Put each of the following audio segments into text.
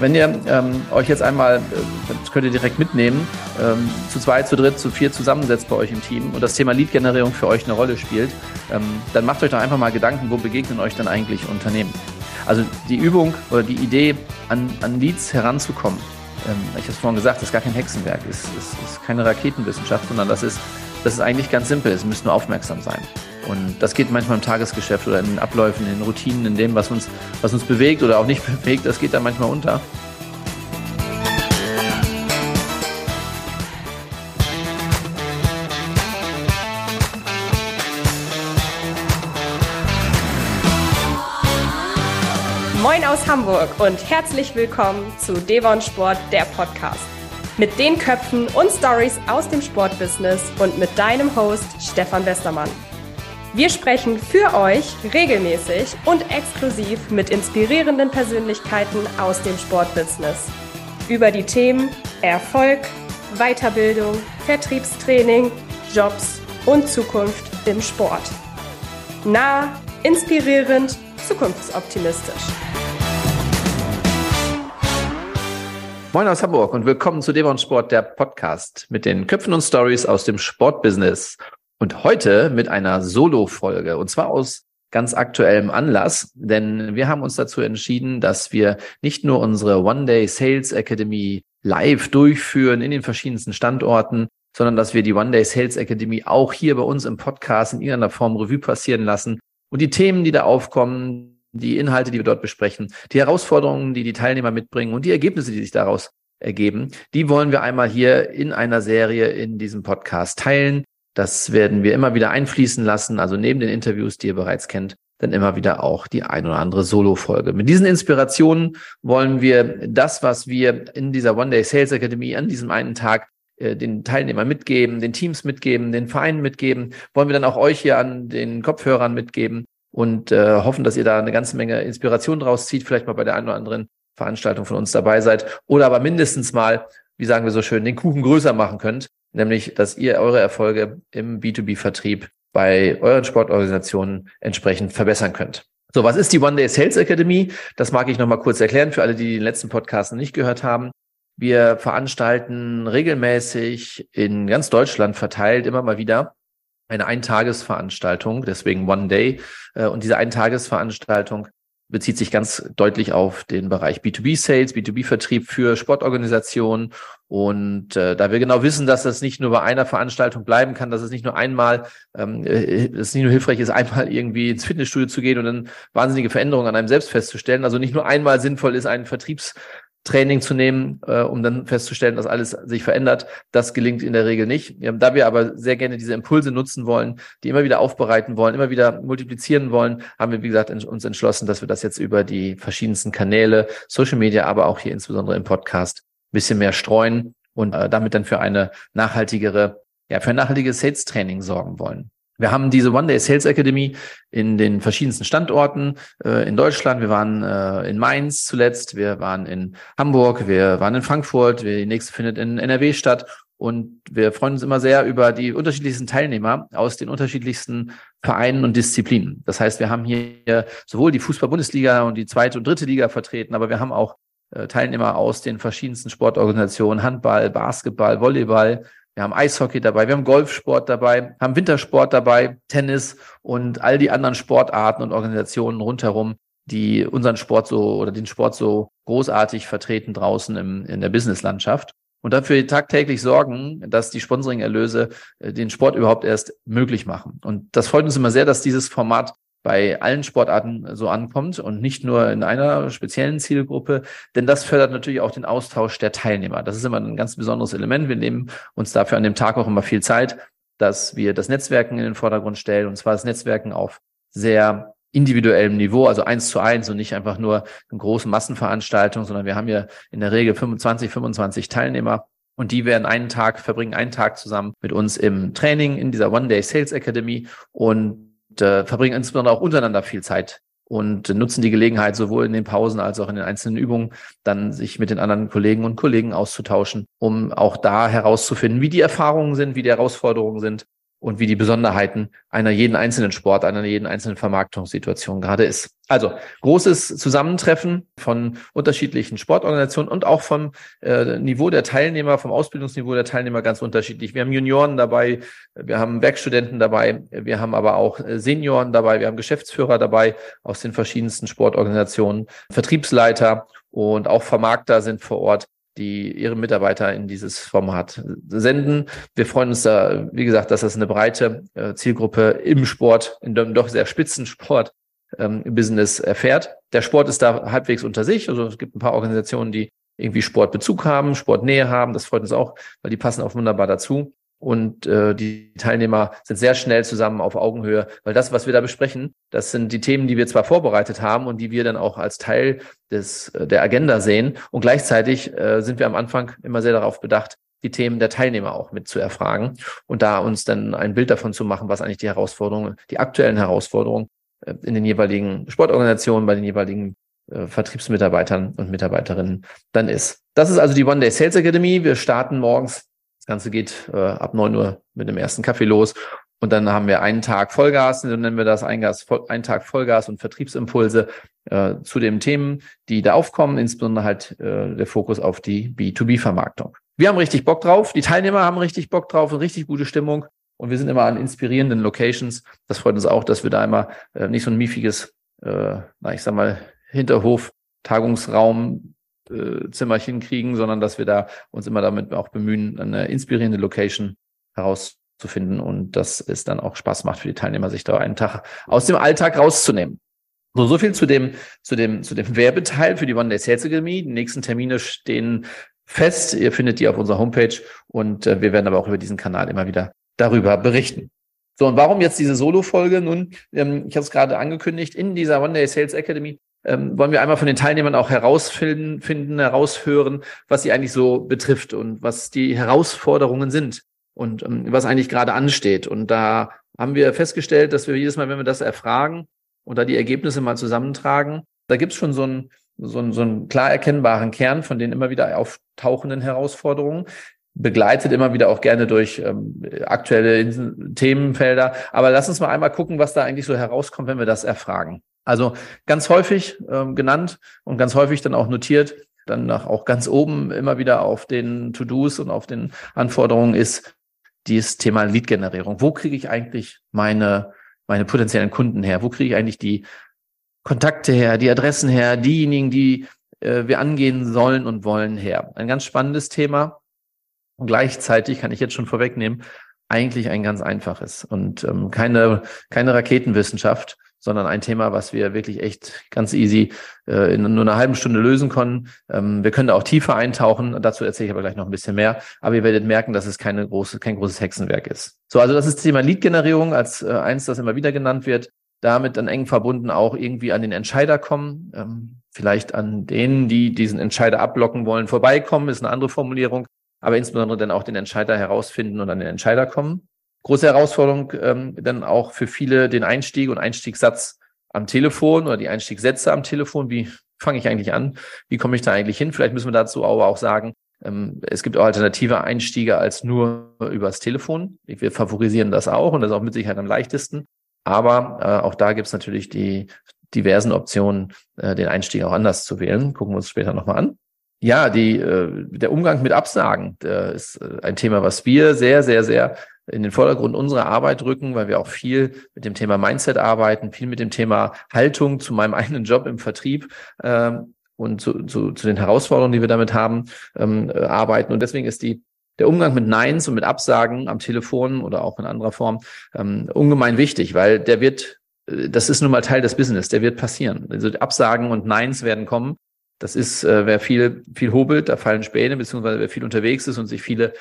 Wenn ihr euch jetzt einmal, das könnt ihr direkt mitnehmen, zu 2, zu 3, zu 4 zusammensetzt bei euch im Team und das Thema Lead-Generierung für euch eine Rolle spielt, dann macht euch doch einfach mal Gedanken, wo begegnen euch denn eigentlich Unternehmen? Also die Übung oder die Idee, an Leads heranzukommen, ich habe es vorhin gesagt, das ist gar kein Hexenwerk, ist keine Raketenwissenschaft, sondern das ist eigentlich ganz simpel, es müsst nur aufmerksam sein. Und das geht manchmal im Tagesgeschäft oder in den Abläufen, in den Routinen, in dem, was uns bewegt oder auch nicht bewegt, das geht dann manchmal unter. Moin aus Hamburg und herzlich willkommen zu Devon Sport, der Podcast. Mit den Köpfen und Stories aus dem Sportbusiness und mit deinem Host Stefan Westermann. Wir sprechen für euch regelmäßig und exklusiv mit inspirierenden Persönlichkeiten aus dem Sportbusiness über die Themen Erfolg, Weiterbildung, Vertriebstraining, Jobs und Zukunft im Sport. Nah, inspirierend, zukunftsoptimistisch. Moin aus Hamburg und willkommen zu Devon Sport, der Podcast mit den Köpfen und Stories aus dem Sportbusiness. Und heute mit einer Solo-Folge und zwar aus ganz aktuellem Anlass, denn wir haben uns dazu entschieden, dass wir nicht nur unsere One-Day Sales Academy live durchführen in den verschiedensten Standorten, sondern dass wir die One-Day Sales Academy auch hier bei uns im Podcast in irgendeiner Form Revue passieren lassen und die Themen, die da aufkommen, die Inhalte, die wir dort besprechen, die Herausforderungen, die die Teilnehmer mitbringen und die Ergebnisse, die sich daraus ergeben, die wollen wir einmal hier in einer Serie in diesem Podcast teilen. Das werden wir immer wieder einfließen lassen, also neben den Interviews, die ihr bereits kennt, dann immer wieder auch die ein oder andere Solo-Folge. Mit diesen Inspirationen wollen wir das, was wir in dieser One-Day Sales Academy an diesem einen Tag den Teilnehmern mitgeben, den Teams mitgeben, den Vereinen mitgeben, wollen wir dann auch euch hier an den Kopfhörern mitgeben und hoffen, dass ihr da eine ganze Menge Inspiration draus zieht, vielleicht mal bei der einen oder anderen Veranstaltung von uns dabei seid oder aber mindestens mal, wie sagen wir so schön, den Kuchen größer machen könnt. Nämlich, dass ihr eure Erfolge im B2B-Vertrieb bei euren Sportorganisationen entsprechend verbessern könnt. So, was ist die One Day Sales Academy? Das mag ich nochmal kurz erklären für alle, die den letzten Podcast nicht gehört haben. Wir veranstalten regelmäßig in ganz Deutschland verteilt immer mal wieder eine Eintagesveranstaltung, deswegen One Day. Und diese Eintagesveranstaltung bezieht sich ganz deutlich auf den Bereich B2B-Sales, B2B-Vertrieb für Sportorganisationen. Und da wir genau wissen, dass das nicht nur bei einer Veranstaltung bleiben kann, dass es nicht nur einmal, es nicht nur hilfreich ist, einmal irgendwie ins Fitnessstudio zu gehen und dann wahnsinnige Veränderungen an einem selbst festzustellen. Also nicht nur einmal sinnvoll ist, ein Vertriebstraining zu nehmen, um dann festzustellen, dass alles sich verändert. Das gelingt in der Regel nicht. Da wir aber sehr gerne diese Impulse nutzen wollen, die immer wieder aufbereiten wollen, immer wieder multiplizieren wollen, haben wir, wie gesagt, uns entschlossen, dass wir das jetzt über die verschiedensten Kanäle, Social Media, aber auch hier insbesondere im Podcast ein bisschen mehr streuen und damit dann für ein nachhaltiges Sales-Training sorgen wollen. Wir haben diese One-Day Sales Academy in den verschiedensten Standorten in Deutschland. Wir waren in Mainz zuletzt, wir waren in Hamburg, wir waren in Frankfurt, die nächste findet in NRW statt. Und wir freuen uns immer sehr über die unterschiedlichsten Teilnehmer aus den unterschiedlichsten Vereinen und Disziplinen. Das heißt, wir haben hier sowohl die Fußball-Bundesliga und die zweite und dritte Liga vertreten, aber wir haben auch Teilnehmer aus den verschiedensten Sportorganisationen, Handball, Basketball, Volleyball. Wir haben Eishockey dabei, wir haben Golfsport dabei, haben Wintersport dabei, Tennis und all die anderen Sportarten und Organisationen rundherum, die unseren Sport den Sport so großartig vertreten draußen in der Businesslandschaft und dafür tagtäglich sorgen, dass die Sponsoring-Erlöse den Sport überhaupt erst möglich machen. Und das freut uns immer sehr, dass dieses Format bei allen Sportarten so ankommt und nicht nur in einer speziellen Zielgruppe, denn das fördert natürlich auch den Austausch der Teilnehmer. Das ist immer ein ganz besonderes Element. Wir nehmen uns dafür an dem Tag auch immer viel Zeit, dass wir das Netzwerken in den Vordergrund stellen, und zwar das Netzwerken auf sehr individuellem Niveau, also 1:1 und nicht einfach nur eine große Massenveranstaltung, sondern wir haben ja in der Regel 25 Teilnehmer. Und die verbringen einen Tag zusammen mit uns im Training in dieser One Day Sales Academy und verbringen insbesondere auch untereinander viel Zeit und nutzen die Gelegenheit, sowohl in den Pausen als auch in den einzelnen Übungen, dann sich mit den anderen Kolleginnen und Kollegen auszutauschen, um auch da herauszufinden, wie die Erfahrungen sind, wie die Herausforderungen sind und wie die Besonderheiten einer jeden einzelnen Sport, einer jeden einzelnen Vermarktungssituation gerade ist. Also großes Zusammentreffen von unterschiedlichen Sportorganisationen und auch vom Niveau der Teilnehmer, vom Ausbildungsniveau der Teilnehmer ganz unterschiedlich. Wir haben Junioren dabei, wir haben Werkstudenten dabei, wir haben aber auch Senioren dabei, wir haben Geschäftsführer dabei aus den verschiedensten Sportorganisationen, Vertriebsleiter und auch Vermarkter sind vor Ort, die ihre Mitarbeiter in dieses Format senden. Wir freuen uns da, wie gesagt, dass das eine breite Zielgruppe im Sport, in dem doch sehr Spitzensport Business erfährt. Der Sport ist da halbwegs unter sich. Also es gibt ein paar Organisationen, die irgendwie Sportbezug haben, Sportnähe haben. Das freut uns auch, weil die passen auch wunderbar dazu. Und die Teilnehmer sind sehr schnell zusammen auf Augenhöhe, weil das, was wir da besprechen, das sind die Themen, die wir zwar vorbereitet haben und die wir dann auch als Teil der Agenda sehen. Und gleichzeitig sind wir am Anfang immer sehr darauf bedacht, die Themen der Teilnehmer auch mit zu erfragen und da uns dann ein Bild davon zu machen, was eigentlich die Herausforderungen, die aktuellen Herausforderungen in den jeweiligen Sportorganisationen, bei den jeweiligen Vertriebsmitarbeitern und Mitarbeiterinnen dann ist. Das ist also die One Day Sales Academy. Wir starten morgens. Das Ganze geht ab 9 Uhr mit dem ersten Kaffee los und dann haben wir einen Tag Vollgas, so nennen wir das, einen Tag Vollgas und Vertriebsimpulse zu den Themen, die da aufkommen, insbesondere halt der Fokus auf die B2B-Vermarktung. Wir haben richtig Bock drauf, die Teilnehmer haben richtig Bock drauf und richtig gute Stimmung und wir sind immer an inspirierenden Locations. Das freut uns auch, dass wir da immer nicht so ein miefiges, Hinterhof, Tagungsraum, Zimmerchen kriegen, sondern dass wir da uns immer damit auch bemühen, eine inspirierende Location herauszufinden und dass es dann auch Spaß macht für die Teilnehmer, sich da einen Tag aus dem Alltag rauszunehmen. So viel zu dem Werbeteil für die One Day Sales Academy. Die nächsten Termine stehen fest. Ihr findet die auf unserer Homepage und wir werden aber auch über diesen Kanal immer wieder darüber berichten. So, und warum jetzt diese Solo-Folge? Nun, ich habe es gerade angekündigt, in dieser One Day Sales Academy wollen wir einmal von den Teilnehmern auch heraushören, was sie eigentlich so betrifft und was die Herausforderungen sind und was eigentlich gerade ansteht. Und da haben wir festgestellt, dass wir jedes Mal, wenn wir das erfragen und da die Ergebnisse mal zusammentragen, da gibt es schon so einen klar erkennbaren Kern von den immer wieder auftauchenden Herausforderungen, begleitet immer wieder auch gerne durch aktuelle Themenfelder. Aber lass uns mal einmal gucken, was da eigentlich so herauskommt, wenn wir das erfragen. Also ganz häufig genannt und ganz häufig dann auch notiert, dann auch ganz oben immer wieder auf den To-Dos und auf den Anforderungen ist dieses Thema Lead-Generierung. Wo kriege ich eigentlich meine potenziellen Kunden her? Wo kriege ich eigentlich die Kontakte her, die Adressen her, diejenigen, die wir angehen sollen und wollen her? Ein ganz spannendes Thema und gleichzeitig, kann ich jetzt schon vorwegnehmen, eigentlich ein ganz einfaches und keine Raketenwissenschaft, sondern ein Thema, was wir wirklich echt ganz easy in nur einer halben Stunde lösen können. Wir können da auch tiefer eintauchen, dazu erzähle ich aber gleich noch ein bisschen mehr. Aber ihr werdet merken, dass es kein großes Hexenwerk ist. So, also das ist das Thema Lead-Generierung als eins, das immer wieder genannt wird. Damit dann eng verbunden auch irgendwie an den Entscheider kommen, vielleicht an denen, die diesen Entscheider abblocken wollen, vorbeikommen, ist eine andere Formulierung, aber insbesondere dann auch den Entscheider herausfinden und an den Entscheider kommen. Große Herausforderung dann auch für viele den Einstieg und Einstiegssatz am Telefon oder die Einstiegssätze am Telefon. Wie fange ich eigentlich an? Wie komme ich da eigentlich hin? Vielleicht müssen wir dazu aber auch sagen, es gibt auch alternative Einstiege als nur übers Telefon. Wir favorisieren das auch und das ist auch mit Sicherheit am leichtesten. Aber auch da gibt es natürlich die diversen Optionen, den Einstieg auch anders zu wählen. Gucken wir uns später nochmal an. Ja, der Umgang mit Absagen ist ein Thema, was wir sehr, sehr, sehr in den Vordergrund unserer Arbeit rücken, weil wir auch viel mit dem Thema Mindset arbeiten, viel mit dem Thema Haltung zu meinem eigenen Job im Vertrieb und zu den Herausforderungen, die wir damit haben, arbeiten. Und deswegen ist der Umgang mit Neins und mit Absagen am Telefon oder auch in anderer Form ungemein wichtig, weil das ist nun mal Teil des Business, der wird passieren. Also Absagen und Neins werden kommen. Das ist, wer viel hobelt, da fallen Späne, beziehungsweise wer viel unterwegs ist und sich viele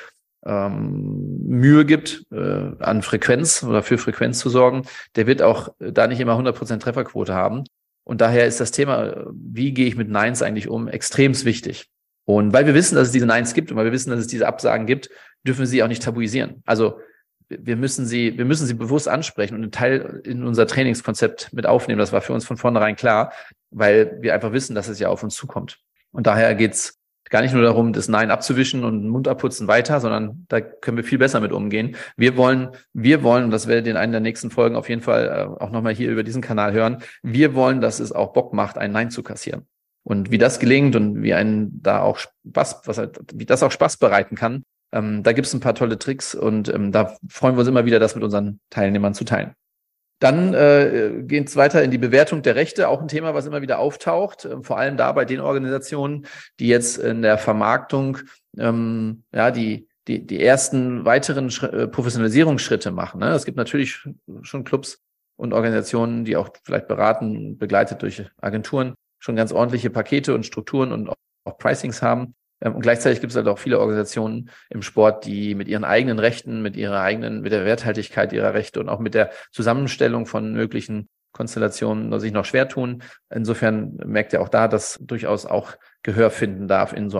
Mühe gibt, an Frequenz oder für Frequenz zu sorgen, der wird auch da nicht immer 100% Trefferquote haben. Und daher ist das Thema, wie gehe ich mit Neins eigentlich um, extremst wichtig. Und weil wir wissen, dass es diese Neins gibt und weil wir wissen, dass es diese Absagen gibt, dürfen wir sie auch nicht tabuisieren. Also wir müssen sie bewusst ansprechen und einen Teil in unser Trainingskonzept mit aufnehmen. Das war für uns von vornherein klar, weil wir einfach wissen, dass es ja auf uns zukommt. Und daher geht's gar nicht nur darum, das Nein abzuwischen und den Mund abputzen weiter, sondern da können wir viel besser mit umgehen. Wir wollen, und das werdet ihr in einer der nächsten Folgen auf jeden Fall auch nochmal hier über diesen Kanal hören, wir wollen, dass es auch Bock macht, ein Nein zu kassieren. Und wie das gelingt und wie einen da auch wie das auch Spaß bereiten kann, da gibt es ein paar tolle Tricks und da freuen wir uns immer wieder, das mit unseren Teilnehmern zu teilen. Dann geht es weiter in die Bewertung der Rechte, auch ein Thema, was immer wieder auftaucht, vor allem da bei den Organisationen, die jetzt in der Vermarktung die ersten weiteren Professionalisierungsschritte machen. Ne? Es gibt natürlich schon Clubs und Organisationen, die auch vielleicht beraten, begleitet durch Agenturen, schon ganz ordentliche Pakete und Strukturen und auch Pricings haben. Und gleichzeitig gibt es halt auch viele Organisationen im Sport, die mit ihren eigenen Rechten, mit der Werthaltigkeit ihrer Rechte und auch mit der Zusammenstellung von möglichen Konstellationen sich noch schwer tun. Insofern merkt ihr auch da, dass durchaus auch Gehör finden darf in so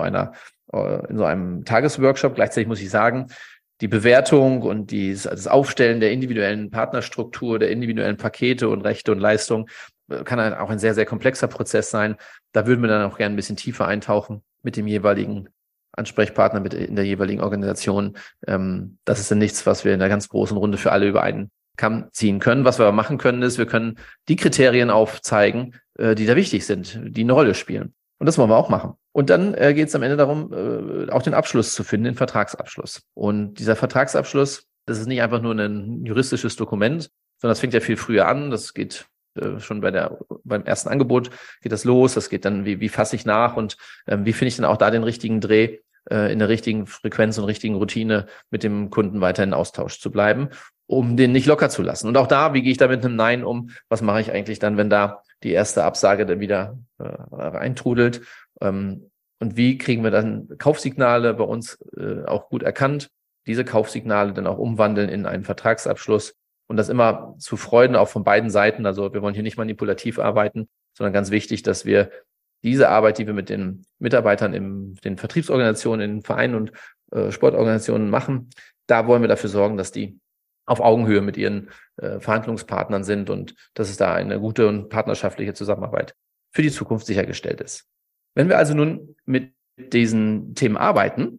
einem Tagesworkshop. Gleichzeitig muss ich sagen, die Bewertung und das Aufstellen der individuellen Partnerstruktur, der individuellen Pakete und Rechte und Leistungen kann halt auch ein sehr, sehr komplexer Prozess sein. Da würden wir dann auch gerne ein bisschen tiefer eintauchen mit dem jeweiligen Ansprechpartner, in der jeweiligen Organisation. Das ist dann nichts, was wir in der ganz großen Runde für alle über einen Kamm ziehen können. Was wir aber machen können, ist, wir können die Kriterien aufzeigen, die da wichtig sind, die eine Rolle spielen. Und das wollen wir auch machen. Und dann geht es am Ende darum, auch den Abschluss zu finden, den Vertragsabschluss. Und dieser Vertragsabschluss, das ist nicht einfach nur ein juristisches Dokument, sondern das fängt ja viel früher an. Das geht schon beim ersten Angebot geht das los. Das geht dann, wie fasse ich nach und wie finde ich dann auch da den richtigen Dreh, in der richtigen Frequenz und richtigen Routine mit dem Kunden weiter in Austausch zu bleiben, um den nicht locker zu lassen. Und auch da, wie gehe ich da mit einem Nein um? Was mache ich eigentlich dann, wenn da die erste Absage dann wieder reintrudelt? Und wie kriegen wir dann Kaufsignale bei uns auch gut erkannt? Diese Kaufsignale dann auch umwandeln in einen Vertragsabschluss. Und das immer zu Freuden auch von beiden Seiten. Also wir wollen hier nicht manipulativ arbeiten, sondern ganz wichtig, dass wir diese Arbeit, die wir mit den Mitarbeitern in den Vertriebsorganisationen, in den Vereinen und Sportorganisationen machen, da wollen wir dafür sorgen, dass die auf Augenhöhe mit ihren Verhandlungspartnern sind und dass es da eine gute und partnerschaftliche Zusammenarbeit für die Zukunft sichergestellt ist. Wenn wir also nun mit diesen Themen arbeiten,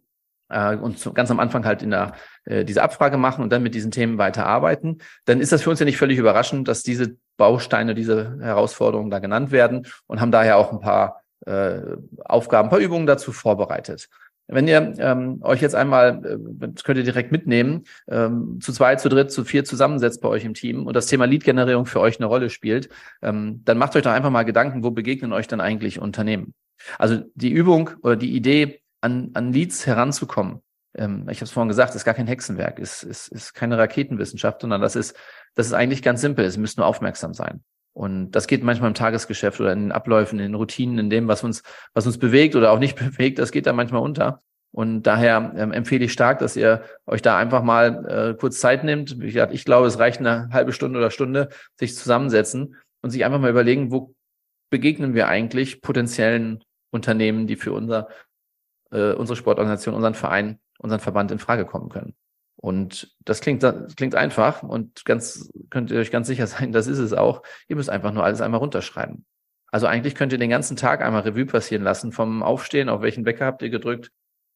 und ganz am Anfang halt diese Abfrage machen und dann mit diesen Themen weiterarbeiten, dann ist das für uns ja nicht völlig überraschend, dass diese Bausteine, diese Herausforderungen da genannt werden und haben daher auch ein paar Aufgaben, ein paar Übungen dazu vorbereitet. Wenn ihr euch jetzt einmal, das könnt ihr direkt mitnehmen, zu 2, zu 3, zu 4 zusammensetzt bei euch im Team und das Thema Lead-Generierung für euch eine Rolle spielt, dann macht euch doch einfach mal Gedanken, wo begegnen euch dann eigentlich Unternehmen? Also die Übung oder die Idee, an Leads heranzukommen. Ich habe es vorhin gesagt, ist gar kein Hexenwerk, ist keine Raketenwissenschaft, sondern das ist eigentlich ganz simpel. Sie müssen nur aufmerksam sein. Und das geht manchmal im Tagesgeschäft oder in den Abläufen, in den Routinen, in dem, was uns bewegt oder auch nicht bewegt, das geht da manchmal unter. Und daher empfehle ich stark, dass ihr euch da einfach mal kurz Zeit nehmt. Ich glaube, es reicht eine halbe Stunde oder Stunde, sich zusammensetzen und sich einfach mal überlegen, wo begegnen wir eigentlich potenziellen Unternehmen, die für unsere Sportorganisation, unseren Verein, unseren Verband in Frage kommen können. Und das klingt einfach und könnt ihr euch ganz sicher sein, das ist es auch. Ihr müsst einfach nur alles einmal runterschreiben. Also eigentlich könnt ihr den ganzen Tag einmal Revue passieren lassen, vom Aufstehen, auf welchen Wecker habt ihr gedrückt,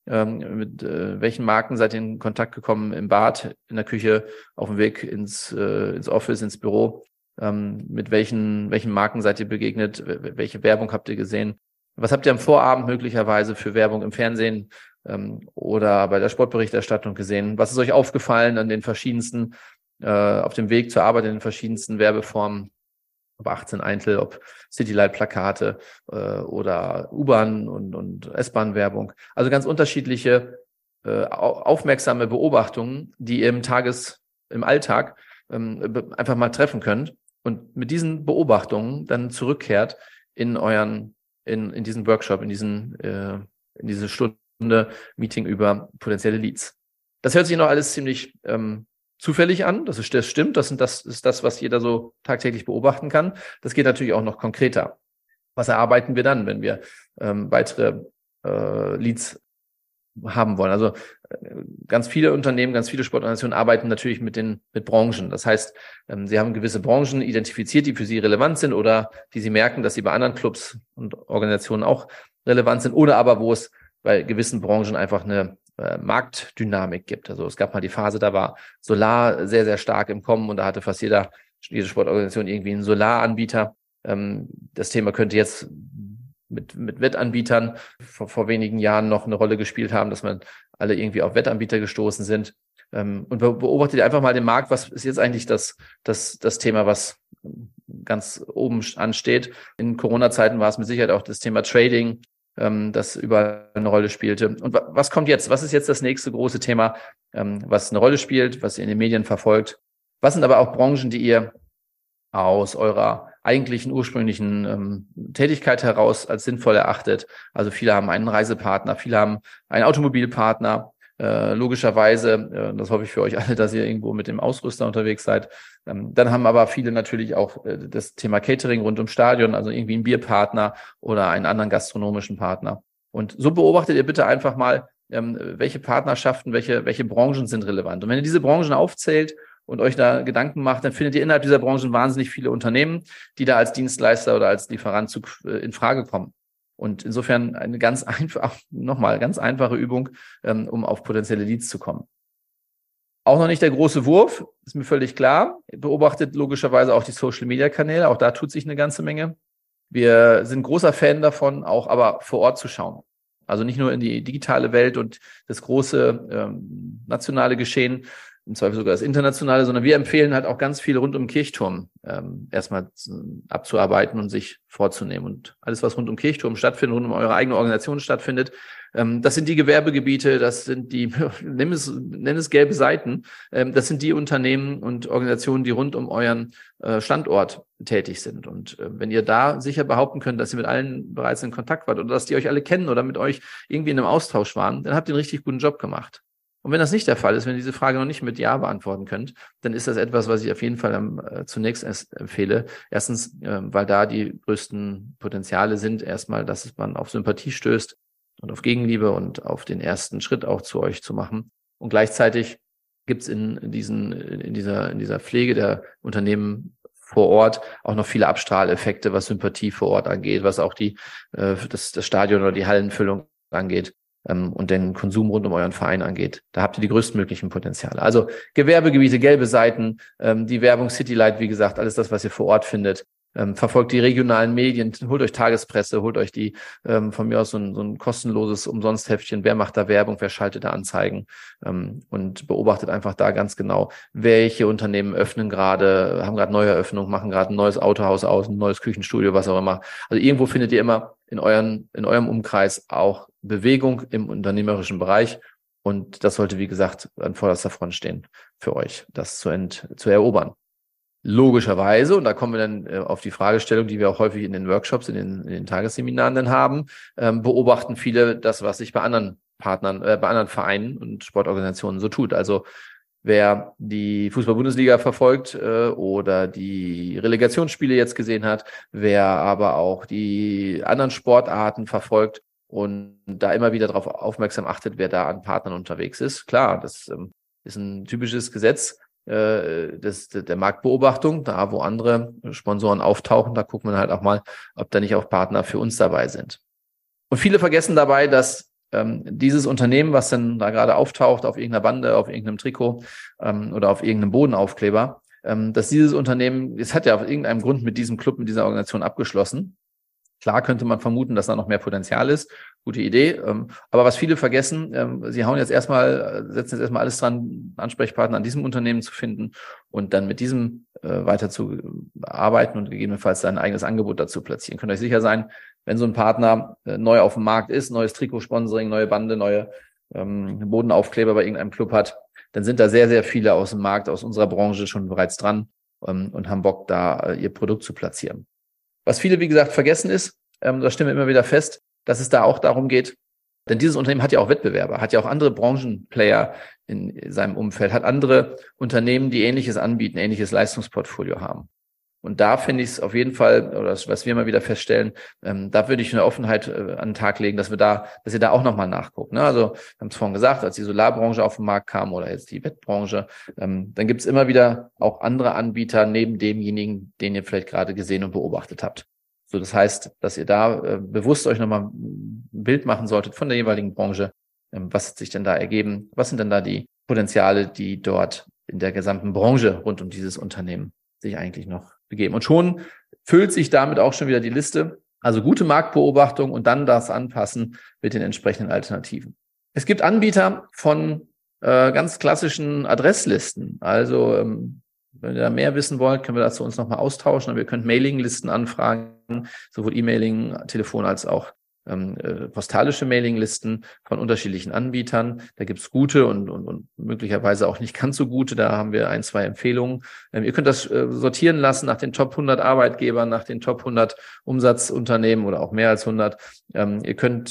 mit welchen Marken seid ihr in Kontakt gekommen, im Bad, in der Küche, auf dem Weg ins Office, ins Büro, mit welchen Marken seid ihr begegnet, welche Werbung habt ihr gesehen. Was habt ihr am Vorabend möglicherweise für Werbung im Fernsehen oder bei der Sportberichterstattung gesehen? Was ist euch aufgefallen an den verschiedensten, auf dem Weg zur Arbeit in den verschiedensten Werbeformen, ob 18 Eintel, ob Citylight-Plakate oder U-Bahn und S-Bahn-Werbung. Also ganz unterschiedliche aufmerksame Beobachtungen, die ihr im Alltag einfach mal treffen könnt und mit diesen Beobachtungen dann zurückkehrt in diesen Workshop, in diese Stunde Meeting über potenzielle Leads. Das hört sich noch alles ziemlich zufällig an. Das stimmt. Das ist das, was jeder so tagtäglich beobachten kann. Das geht natürlich auch noch konkreter. Was erarbeiten wir dann, wenn wir weitere Leads haben wollen? Also ganz viele Unternehmen, ganz viele Sportorganisationen arbeiten natürlich mit Branchen. Das heißt, sie haben gewisse Branchen identifiziert, die für sie relevant sind oder die sie merken, dass sie bei anderen Clubs und Organisationen auch relevant sind oder aber wo es weil gewissen Branchen einfach eine Marktdynamik gibt. Also es gab mal die Phase, da war Solar sehr, sehr stark im Kommen und da hatte fast jede Sportorganisation irgendwie einen Solaranbieter. Das Thema könnte jetzt mit Wettanbietern vor wenigen Jahren noch eine Rolle gespielt haben, dass man alle irgendwie auf Wettanbieter gestoßen sind. Und beobachtet einfach mal den Markt. Was ist jetzt eigentlich das Thema, was ganz oben ansteht? In Corona-Zeiten war es mit Sicherheit auch das Thema Trading, das überall eine Rolle spielte. Und was kommt jetzt? Was ist jetzt das nächste große Thema, was eine Rolle spielt, was ihr in den Medien verfolgt? Was sind aber auch Branchen, die ihr aus eurer eigentlichen ursprünglichen Tätigkeit heraus als sinnvoll erachtet? Also viele haben einen Reisepartner, viele haben einen Automobilpartner. Logischerweise, das hoffe ich für euch alle, dass ihr irgendwo mit dem Ausrüster unterwegs seid. Dann haben aber viele natürlich auch das Thema Catering rund ums Stadion, also irgendwie einen Bierpartner oder einen anderen gastronomischen Partner. Und so beobachtet ihr bitte einfach mal, welche Partnerschaften, welche Branchen sind relevant. Und wenn ihr diese Branchen aufzählt und euch da Gedanken macht, dann findet ihr innerhalb dieser Branchen wahnsinnig viele Unternehmen, die da als Dienstleister oder als Lieferant in Frage kommen. Und insofern eine ganz einfache Übung, um auf potenzielle Leads zu kommen. Auch noch nicht der große Wurf, ist mir völlig klar. Beobachtet logischerweise auch die Social-Media-Kanäle, auch da tut sich eine ganze Menge. Wir sind großer Fan davon, auch aber vor Ort zu schauen. Also nicht nur in die digitale Welt und das große nationale Geschehen, im Zweifel sogar das internationale, sondern wir empfehlen halt auch ganz viel rund um den Kirchturm erstmal abzuarbeiten und sich vorzunehmen. Und alles, was rund um Kirchturm stattfindet, rund um eure eigene Organisation stattfindet, das sind die Gewerbegebiete, das sind die, nenn es gelbe Seiten, das sind die Unternehmen und Organisationen, die rund um euren Standort tätig sind. Und wenn ihr da sicher behaupten könnt, dass ihr mit allen bereits in Kontakt wart oder dass die euch alle kennen oder mit euch irgendwie in einem Austausch waren, dann habt ihr einen richtig guten Job gemacht. Und wenn das nicht der Fall ist, wenn ihr diese Frage noch nicht mit Ja beantworten könnt, dann ist das etwas, was ich auf jeden Fall zunächst empfehle. Erstens, weil da die größten Potenziale sind, erstmal, dass man auf Sympathie stößt und auf Gegenliebe und auf den ersten Schritt auch zu euch zu machen. Und gleichzeitig gibt es in dieser Pflege der Unternehmen vor Ort auch noch viele Abstrahleffekte, was Sympathie vor Ort angeht, was auch das Stadion oder die Hallenfüllung angeht. Und den Konsum rund um euren Verein angeht. Da habt ihr die größtmöglichen Potenziale. Also Gewerbegebiete, gelbe Seiten, die Werbung Citylight, wie gesagt, alles das, was ihr vor Ort findet. Verfolgt die regionalen Medien, holt euch Tagespresse, holt euch die von mir aus so ein kostenloses Umsonstheftchen, wer macht da Werbung, wer schaltet da Anzeigen und beobachtet einfach da ganz genau, welche Unternehmen öffnen gerade, haben gerade neue Eröffnungen, machen gerade ein neues Autohaus aus, ein neues Küchenstudio, was auch immer. Also irgendwo findet ihr immer in eurem Umkreis auch Bewegung im unternehmerischen Bereich und das sollte, wie gesagt, an vorderster Front stehen für euch, das zu erobern. Logischerweise, und da kommen wir dann auf die Fragestellung, die wir auch häufig in den Workshops, in den Tagesseminaren dann haben, beobachten viele das, was sich bei anderen Partnern, bei anderen Vereinen und Sportorganisationen so tut. Also wer die Fußball-Bundesliga verfolgt oder die Relegationsspiele jetzt gesehen hat, wer aber auch die anderen Sportarten verfolgt und da immer wieder darauf aufmerksam achtet, wer da an Partnern unterwegs ist. Klar, das ist ein typisches Gesetz der Marktbeobachtung, da wo andere Sponsoren auftauchen, da gucken wir halt auch mal, ob da nicht auch Partner für uns dabei sind. Und viele vergessen dabei, dass dieses Unternehmen, was dann da gerade auftaucht, auf irgendeiner Bande, auf irgendeinem Trikot oder auf irgendeinem Bodenaufkleber, dass dieses Unternehmen, es hat ja auf irgendeinem Grund mit diesem Club, mit dieser Organisation abgeschlossen. Klar könnte man vermuten, dass da noch mehr Potenzial ist. Gute Idee. Aber was viele vergessen, sie setzen jetzt erstmal alles dran, Ansprechpartner an diesem Unternehmen zu finden und dann mit diesem weiter zu arbeiten und gegebenenfalls sein eigenes Angebot dazu platzieren. Könnt euch sicher sein, wenn so ein Partner neu auf dem Markt ist, neues Trikotsponsoring, neue Bande, neue Bodenaufkleber bei irgendeinem Club hat, dann sind da sehr, sehr viele aus dem Markt, aus unserer Branche schon bereits dran und haben Bock, da ihr Produkt zu platzieren. Was viele, wie gesagt, vergessen ist, da stellen wir immer wieder fest, dass es da auch darum geht, denn dieses Unternehmen hat ja auch Wettbewerber, hat ja auch andere Branchenplayer in seinem Umfeld, hat andere Unternehmen, die Ähnliches anbieten, ähnliches Leistungsportfolio haben. Und da finde ich es auf jeden Fall, oder das, was wir immer wieder feststellen, da würde ich eine Offenheit an den Tag legen, dass ihr da auch nochmal nachguckt. Ne? Also, wir haben es vorhin gesagt, als die Solarbranche auf den Markt kam oder jetzt die Wettbranche, dann gibt es immer wieder auch andere Anbieter neben demjenigen, den ihr vielleicht gerade gesehen und beobachtet habt. So, das heißt, dass ihr da bewusst euch nochmal ein Bild machen solltet von der jeweiligen Branche. Was hat sich denn da ergeben? Was sind denn da die Potenziale, die dort in der gesamten Branche rund um dieses Unternehmen sich eigentlich noch begeben? Und schon füllt sich damit auch schon wieder die Liste. Also gute Marktbeobachtung und dann das Anpassen mit den entsprechenden Alternativen. Es gibt Anbieter von ganz klassischen Adresslisten. Also wenn ihr da mehr wissen wollt, können wir dazu uns nochmal austauschen. Aber ihr könnt Mailinglisten anfragen, sowohl E-Mailing, Telefon als auch postalische Mailinglisten von unterschiedlichen Anbietern. Da gibt's gute und möglicherweise auch nicht ganz so gute. Da haben wir 1, 2 Empfehlungen. Ihr könnt das sortieren lassen nach den Top 100 Arbeitgebern, nach den Top 100 Umsatzunternehmen oder auch mehr als 100. Ihr könnt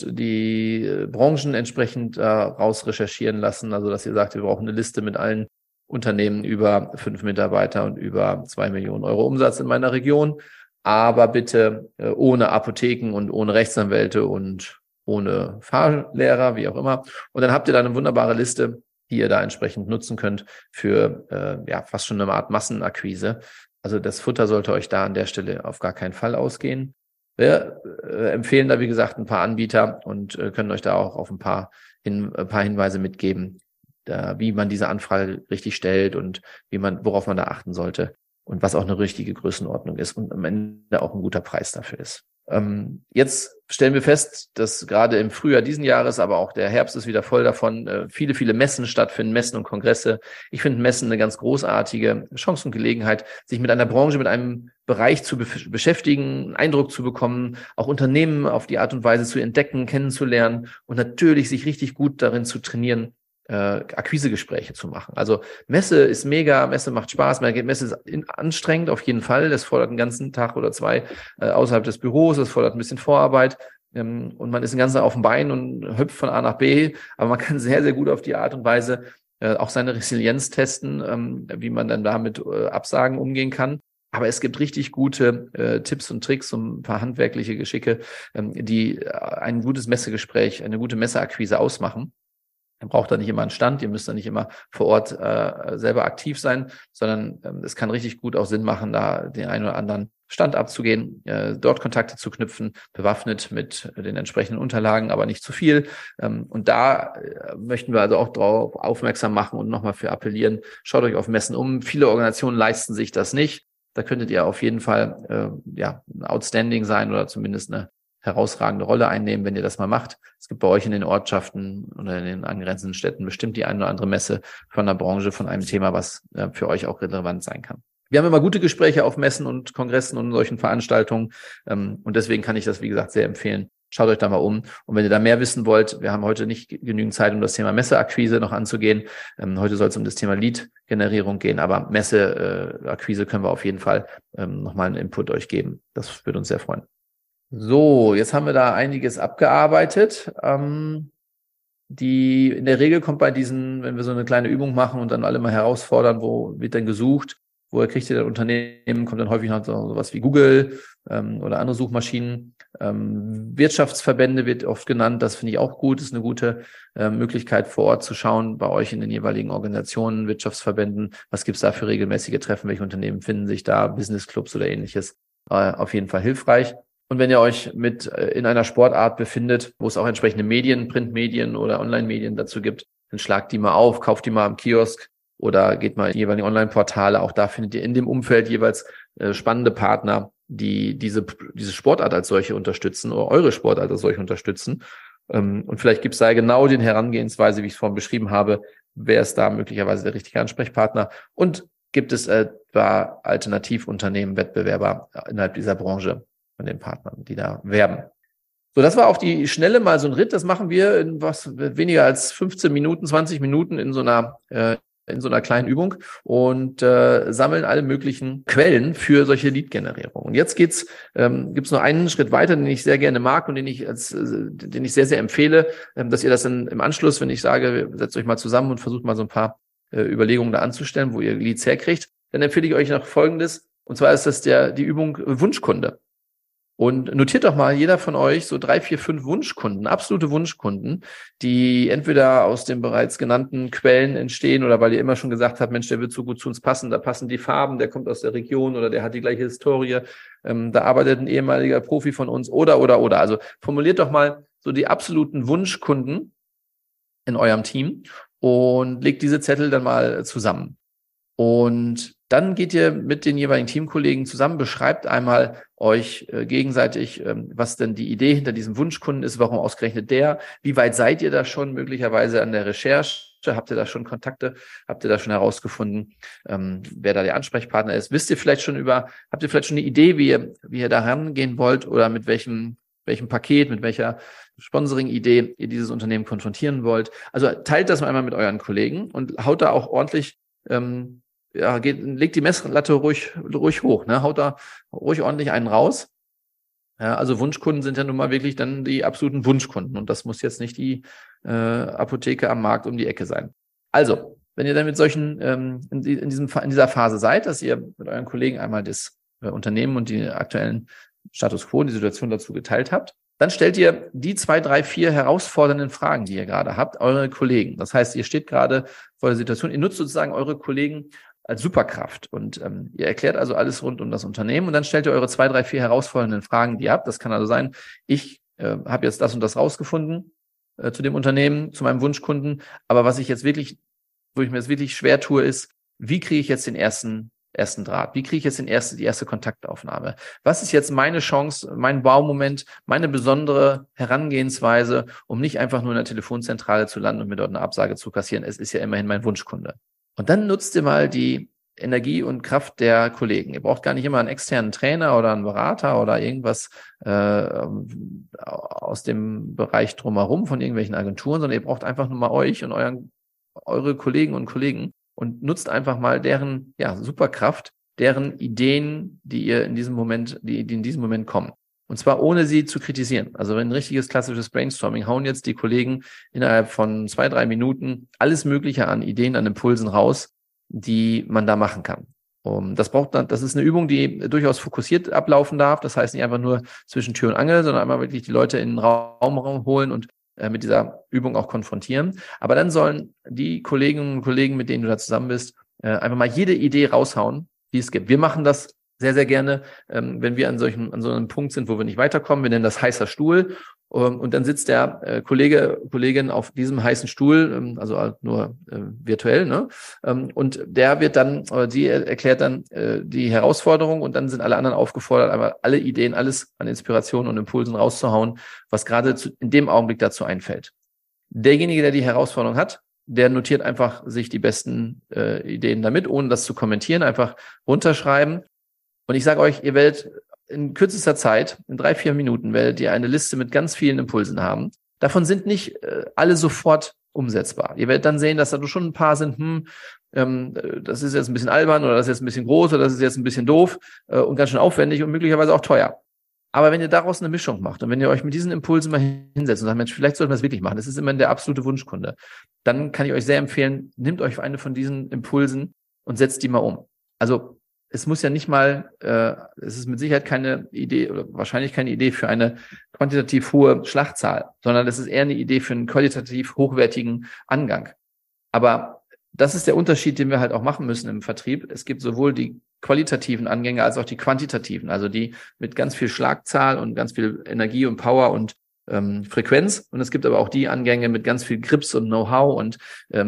die Branchen entsprechend raus recherchieren lassen. Also dass ihr sagt, wir brauchen eine Liste mit allen Unternehmen über 5 Mitarbeiter und über 2 Millionen Euro Umsatz in meiner Region. Aber bitte ohne Apotheken und ohne Rechtsanwälte und ohne Fahrlehrer, wie auch immer. Und dann habt ihr da eine wunderbare Liste, die ihr da entsprechend nutzen könnt für fast schon eine Art Massenakquise. Also das Futter sollte euch da an der Stelle auf gar keinen Fall ausgehen. Wir empfehlen da, wie gesagt, ein paar Anbieter und können euch da auch auf ein paar Hinweise mitgeben, wie man diese Anfrage richtig stellt und worauf man da achten sollte. Und was auch eine richtige Größenordnung ist und am Ende auch ein guter Preis dafür ist. Jetzt stellen wir fest, dass gerade im Frühjahr diesen Jahres, aber auch der Herbst ist wieder voll davon, viele Messen stattfinden, Messen und Kongresse. Ich finde Messen eine ganz großartige Chance und Gelegenheit, sich mit einer Branche, mit einem Bereich zu beschäftigen, einen Eindruck zu bekommen, auch Unternehmen auf die Art und Weise zu entdecken, kennenzulernen und natürlich sich richtig gut darin zu trainieren, Akquisegespräche zu machen. Also Messe ist mega, Messe macht Spaß, Messe ist anstrengend auf jeden Fall, das fordert einen ganzen Tag oder 2 außerhalb des Büros, das fordert ein bisschen Vorarbeit und man ist den ganzen Tag auf dem Bein und hüpft von A nach B, aber man kann sehr, sehr gut auf die Art und Weise auch seine Resilienz testen, wie man dann da mit Absagen umgehen kann. Aber es gibt richtig gute Tipps und Tricks und ein paar handwerkliche Geschicke, die ein gutes Messegespräch, eine gute Messeakquise ausmachen. Ihr braucht da nicht immer einen Stand, ihr müsst da nicht immer vor Ort selber aktiv sein, sondern es kann richtig gut auch Sinn machen, da den einen oder anderen Stand abzugehen, dort Kontakte zu knüpfen, bewaffnet mit den entsprechenden Unterlagen, aber nicht zu viel. Und da möchten wir also auch darauf aufmerksam machen und nochmal für appellieren, schaut euch auf Messen um. Viele Organisationen leisten sich das nicht. Da könntet ihr auf jeden Fall outstanding sein oder zumindest eine herausragende Rolle einnehmen, wenn ihr das mal macht. Es gibt bei euch in den Ortschaften oder in den angrenzenden Städten bestimmt die eine oder andere Messe von der Branche, von einem Thema, was für euch auch relevant sein kann. Wir haben immer gute Gespräche auf Messen und Kongressen und solchen Veranstaltungen und deswegen kann ich das, wie gesagt, sehr empfehlen. Schaut euch da mal um. Und wenn ihr da mehr wissen wollt, wir haben heute nicht genügend Zeit, um das Thema Messeakquise noch anzugehen. Heute soll es um das Thema Lead-Generierung gehen, aber Messeakquise können wir auf jeden Fall nochmal einen Input euch geben. Das würde uns sehr freuen. So, jetzt haben wir da einiges abgearbeitet. Die in der Regel kommt bei diesen, wenn wir so eine kleine Übung machen und dann alle mal herausfordern, wo wird denn gesucht, woher kriegt ihr das Unternehmen, kommt dann häufig noch sowas wie Google oder andere Suchmaschinen. Wirtschaftsverbände wird oft genannt, das finde ich auch gut, ist eine gute Möglichkeit vor Ort zu schauen, bei euch in den jeweiligen Organisationen, Wirtschaftsverbänden, was gibt's da für regelmäßige Treffen, welche Unternehmen finden sich da, Businessclubs oder ähnliches, auf jeden Fall hilfreich. Und wenn ihr euch in einer Sportart befindet, wo es auch entsprechende Medien, Printmedien oder Online-Medien dazu gibt, dann schlagt die mal auf, kauft die mal am Kiosk oder geht mal in die jeweiligen Online-Portale. Auch da findet ihr in dem Umfeld jeweils spannende Partner, die diese Sportart als solche unterstützen oder eure Sportart als solche unterstützen. Und vielleicht gibt es da genau die Herangehensweise, wie ich es vorhin beschrieben habe, wer ist da möglicherweise der richtige Ansprechpartner und gibt es etwa Alternativunternehmen, Wettbewerber innerhalb dieser Branche von den Partnern, die da werben. So, das war auf die Schnelle mal so ein Ritt. Das machen wir in weniger als 15 Minuten, 20 Minuten in so einer kleinen Übung und sammeln alle möglichen Quellen für solche Lead-Generierung. Und jetzt gibt's noch einen Schritt weiter, den ich sehr gerne mag und den ich sehr, sehr empfehle, dass ihr das dann im Anschluss, wenn ich sage, setzt euch mal zusammen und versucht mal so ein paar Überlegungen da anzustellen, wo ihr Leads herkriegt, dann empfehle ich euch noch Folgendes. Und zwar ist das die Übung Wunschkunde. Und notiert doch mal jeder von euch so 3, 4, 5 Wunschkunden, absolute Wunschkunden, die entweder aus den bereits genannten Quellen entstehen oder weil ihr immer schon gesagt habt, Mensch, der wird so gut zu uns passen, da passen die Farben, der kommt aus der Region oder der hat die gleiche Historie, da arbeitet ein ehemaliger Profi von uns oder. Also formuliert doch mal so die absoluten Wunschkunden in eurem Team und legt diese Zettel dann mal zusammen. Und dann geht ihr mit den jeweiligen Teamkollegen zusammen, beschreibt einmal euch gegenseitig, was denn die Idee hinter diesem Wunschkunden ist, warum ausgerechnet der, wie weit seid ihr da schon möglicherweise an der Recherche, habt ihr da schon Kontakte, habt ihr da schon herausgefunden, wer da der Ansprechpartner ist, habt ihr vielleicht schon eine Idee, wie ihr da rangehen wollt oder mit welchem Paket, mit welcher Sponsoring-Idee ihr dieses Unternehmen konfrontieren wollt. Also teilt das mal einmal mit euren Kollegen und haut da auch ordentlich legt die Messlatte ruhig hoch, ne? Haut da ruhig ordentlich einen raus. Ja, also Wunschkunden sind ja nun mal wirklich dann die absoluten Wunschkunden und das muss jetzt nicht die Apotheke am Markt um die Ecke sein. Also, wenn ihr dann mit solchen in dieser Phase seid, dass ihr mit euren Kollegen einmal das Unternehmen und die aktuellen Status quo, die Situation dazu geteilt habt, dann stellt ihr die 2, 3, 4 herausfordernden Fragen, die ihr gerade habt, eure Kollegen. Das heißt, ihr steht gerade vor der Situation, ihr nutzt sozusagen eure Kollegen als Superkraft und ihr erklärt also alles rund um das Unternehmen und dann stellt ihr eure 2, 3, 4 herausfordernden Fragen, die ihr habt. Das kann also sein, ich habe jetzt das und das rausgefunden zu dem Unternehmen, zu meinem Wunschkunden, aber wo ich mir jetzt wirklich schwer tue, ist, wie kriege ich jetzt den ersten Draht? Wie kriege ich jetzt die erste Kontaktaufnahme? Was ist jetzt meine Chance, mein Wow-Moment, meine besondere Herangehensweise, um nicht einfach nur in der Telefonzentrale zu landen und mir dort eine Absage zu kassieren? Es ist ja immerhin mein Wunschkunde. Und dann nutzt ihr mal die Energie und Kraft der Kollegen. Ihr braucht gar nicht immer einen externen Trainer oder einen Berater oder irgendwas aus dem Bereich drumherum von irgendwelchen Agenturen, sondern ihr braucht einfach nur mal euch und eure Kollegen und Kollegen und nutzt einfach mal deren Superkraft, deren Ideen, die in diesem Moment kommen. Und zwar ohne sie zu kritisieren. Also ein richtiges klassisches Brainstorming hauen jetzt die Kollegen innerhalb von 2, 3 Minuten alles Mögliche an Ideen, an Impulsen raus, die man da machen kann. Das ist eine Übung, die durchaus fokussiert ablaufen darf. Das heißt nicht einfach nur zwischen Tür und Angel, sondern einmal wirklich die Leute in den Raum holen und mit dieser Übung auch konfrontieren. Aber dann sollen die Kolleginnen und Kollegen, mit denen du da zusammen bist, einfach mal jede Idee raushauen, die es gibt. Wir machen das sehr, sehr gerne, wenn wir an so einem Punkt sind, wo wir nicht weiterkommen. Wir nennen das heißer Stuhl. Und dann sitzt der Kollegin auf diesem heißen Stuhl, also nur virtuell, ne? Und der wird dann, oder die erklärt dann die Herausforderung und dann sind alle anderen aufgefordert, einmal alle Ideen, alles an Inspirationen und Impulsen rauszuhauen, was gerade in dem Augenblick dazu einfällt. Derjenige, der die Herausforderung hat, der notiert einfach sich die besten Ideen damit, ohne das zu kommentieren, einfach runterschreiben. Und ich sage euch, ihr werdet in kürzester Zeit, in 3, 4 Minuten, werdet ihr eine Liste mit ganz vielen Impulsen haben. Davon sind nicht alle sofort umsetzbar. Ihr werdet dann sehen, dass da schon ein paar sind, das ist jetzt ein bisschen albern oder das ist jetzt ein bisschen groß oder das ist jetzt ein bisschen doof und ganz schön aufwendig und möglicherweise auch teuer. Aber wenn ihr daraus eine Mischung macht und wenn ihr euch mit diesen Impulsen mal hinsetzt und sagt, Mensch, vielleicht sollten wir das wirklich machen, das ist immer der absolute Wunschkunde, dann kann ich euch sehr empfehlen, nehmt euch eine von diesen Impulsen und setzt die mal um. Also es muss ja nicht mal, es ist mit Sicherheit keine Idee oder wahrscheinlich keine Idee für eine quantitativ hohe Schlachtzahl, sondern es ist eher eine Idee für einen qualitativ hochwertigen Angang. Aber das ist der Unterschied, den wir halt auch machen müssen im Vertrieb. Es gibt sowohl die qualitativen Angänge als auch die quantitativen, also die mit ganz viel Schlagzahl und ganz viel Energie und Power und Frequenz. Und es gibt aber auch die Angänge mit ganz viel Grips und Know-how und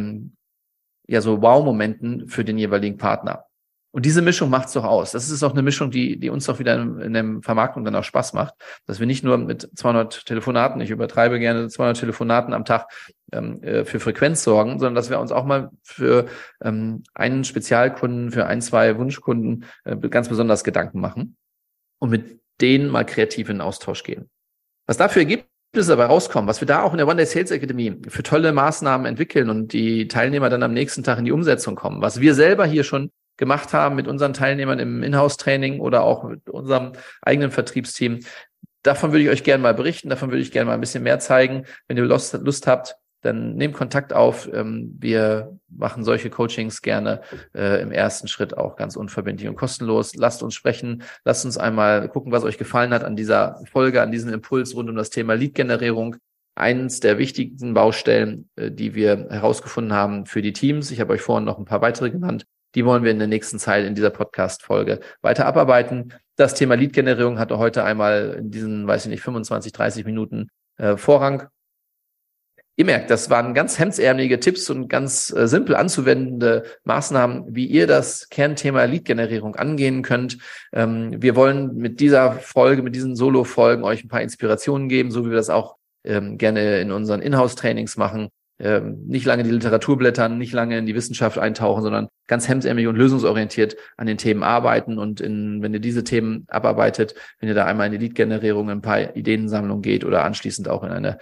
so Wow-Momenten für den jeweiligen Partner. Und diese Mischung macht's doch aus. Das ist auch eine Mischung, die uns doch wieder in der Vermarktung dann auch Spaß macht, dass wir nicht nur mit 200 Telefonaten, ich übertreibe gerne 200 Telefonaten am Tag für Frequenz sorgen, sondern dass wir uns auch mal für einen Spezialkunden, für 1, 2 Wunschkunden ganz besonders Gedanken machen und mit denen mal kreativ in den Austausch gehen. Was dafür Ergebnisse dabei rauskommen, was wir da auch in der One Day Sales Academy für tolle Maßnahmen entwickeln und die Teilnehmer dann am nächsten Tag in die Umsetzung kommen, was wir selber hier schon gemacht haben mit unseren Teilnehmern im Inhouse-Training oder auch mit unserem eigenen Vertriebsteam. Davon würde ich euch gerne mal berichten, davon würde ich gerne mal ein bisschen mehr zeigen. Wenn ihr Lust habt, dann nehmt Kontakt auf. Wir machen solche Coachings gerne im ersten Schritt auch ganz unverbindlich und kostenlos. Lasst uns sprechen, lasst uns einmal gucken, was euch gefallen hat an dieser Folge, an diesem Impuls rund um das Thema Lead-Generierung. Eins der wichtigsten Baustellen, die wir herausgefunden haben für die Teams. Ich habe euch vorhin noch ein paar weitere genannt. Die wollen wir in der nächsten Zeit in dieser Podcast-Folge weiter abarbeiten. Das Thema Lead-Generierung hatte heute einmal in diesen, 25, 30 Minuten Vorrang. Ihr merkt, das waren ganz hemdsärmelige Tipps und ganz simpel anzuwendende Maßnahmen, wie ihr das Kernthema Lead-Generierung angehen könnt. Wir wollen mit dieser Folge, mit diesen Solo-Folgen euch ein paar Inspirationen geben, so wie wir das auch gerne in unseren Inhouse-Trainings machen. Nicht lange die Literatur blättern, nicht lange in die Wissenschaft eintauchen, sondern ganz hemdsärmelig und lösungsorientiert an den Themen arbeiten. Und wenn ihr diese Themen abarbeitet, wenn ihr da einmal in die Lead-Generierung, ein paar Ideensammlung geht oder anschließend auch in eine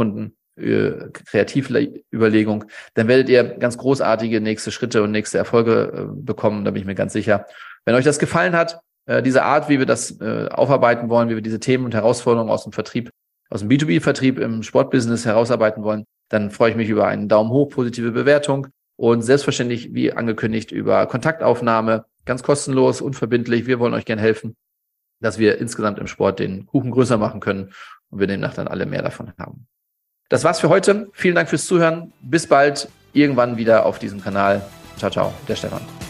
Wunschkunden-Kreativüberlegung, dann werdet ihr ganz großartige nächste Schritte und nächste Erfolge bekommen, da bin ich mir ganz sicher. Wenn euch das gefallen hat, diese Art, wie wir das aufarbeiten wollen, wie wir diese Themen und Herausforderungen aus dem Vertrieb, aus dem B2B-Vertrieb im Sportbusiness herausarbeiten wollen, dann freue ich mich über einen Daumen hoch, positive Bewertung und selbstverständlich, wie angekündigt, über Kontaktaufnahme, ganz kostenlos, unverbindlich. Wir wollen euch gerne helfen, dass wir insgesamt im Sport den Kuchen größer machen können und wir demnach dann alle mehr davon haben. Das war's für heute. Vielen Dank fürs Zuhören. Bis bald, irgendwann wieder auf diesem Kanal. Ciao, ciao, der Stefan.